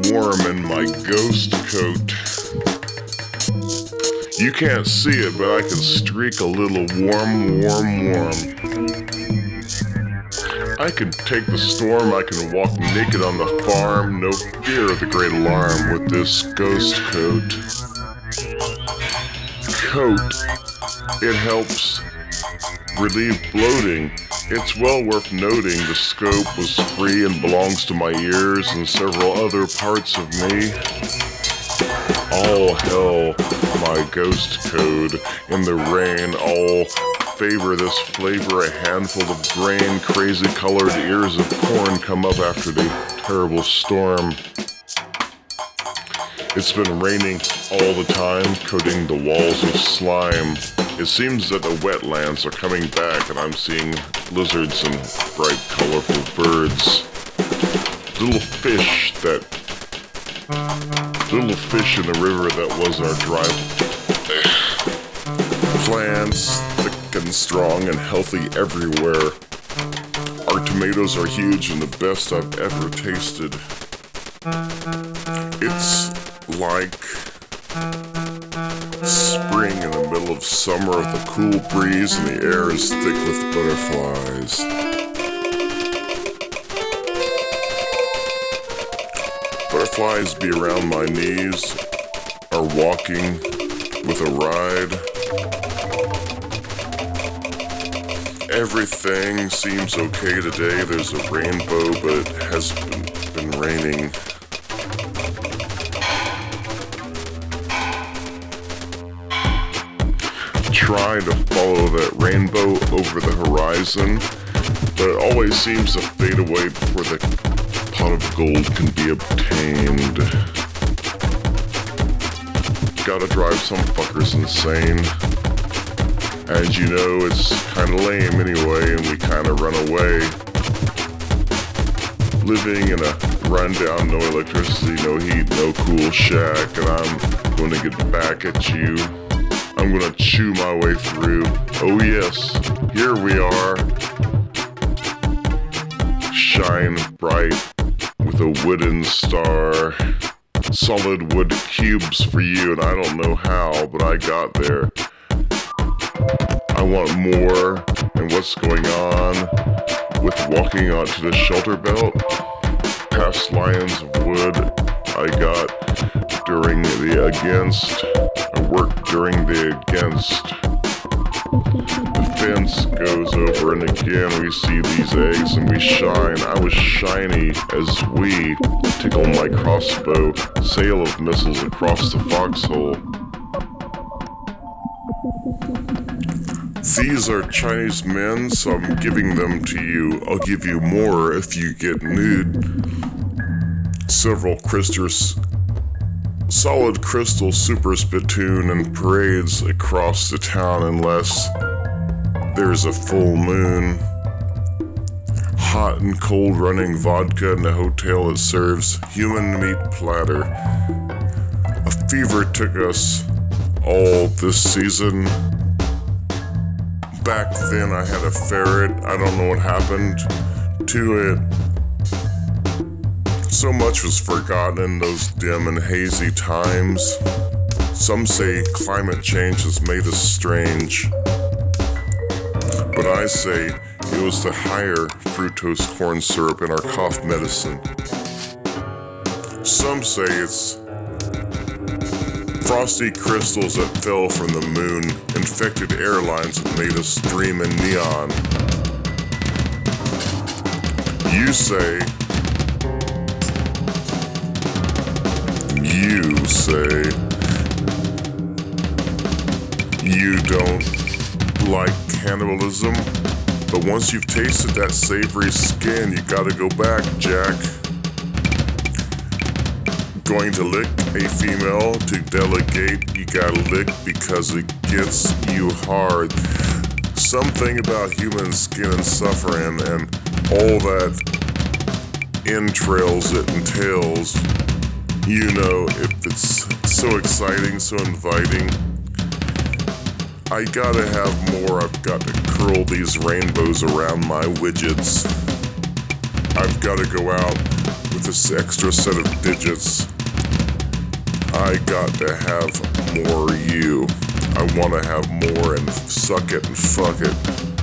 warm in my ghost coat. You can't see it, but I can streak a little warm. I can take the storm, I can walk naked on the farm, no fear of the great alarm with this ghost coat. It helps relieve bloating. It's well worth noting the scope was free and belongs to my ears and several other parts of me. All hell, my ghost code. In the rain, all favor this flavor. A handful of grain, crazy colored ears of corn come up after the terrible storm. It's been raining all the time, coating the walls with slime. It seems that the wetlands are coming back and I'm seeing lizards and bright colorful birds. Little fish in the river that was our driveway. Plants, thick and strong and healthy everywhere. Our tomatoes are huge and the best I've ever tasted. It's like spring in the middle of summer with a cool breeze and the air is thick with butterflies. Butterflies be around my knees, are walking with a ride. Everything seems okay today. There's a rainbow, but it has been raining. Try to follow that rainbow over the horizon, but it always seems to fade away before the pot of gold can be obtained. Gotta drive some fuckers insane. As you know, it's kinda lame anyway, and we kinda run away. Living in a rundown, no electricity, no heat, no cool shack, and I'm gonna get back at you. I'm gonna chew my way through. Oh yes, here we are. Shine bright with a wooden star. Solid wood cubes for you, and I don't know how, but I got there. I want more, and what's going on with walking onto the shelter belt? Past lions of wood I got during the against. I worked during the against. The fence goes over and again we see these eggs and we shine. I was shiny as we tickle my crossbow, sail of missiles across the foxhole. These are Chinese men, so I'm giving them to you. I'll give you more if you get nude. Several solid crystal super spittoon and parades across the town unless there's a full moon. Hot and cold running vodka in a hotel that serves human meat platter. A fever took us all this season. Back then I had a ferret. I don't know what happened to it. So much was forgotten in those dim and hazy times. Some say climate change has made us strange. But I say it was the higher fructose corn syrup in our cough medicine. Some say it's frosty crystals that fell from the moon, infected airlines that made us dream in neon. You say you don't like cannibalism, but once you've tasted that savory skin, you gotta go back, Jack. Going to lick a female to delegate, you gotta lick because it gets you hard. Something about human skin and suffering and all that entrails it entails. You know, if it's so exciting, so inviting, I gotta have more. I've got to curl these rainbows around my widgets. I've gotta go out with this extra set of digits. I got to have more you. I want to have more and suck it and fuck it.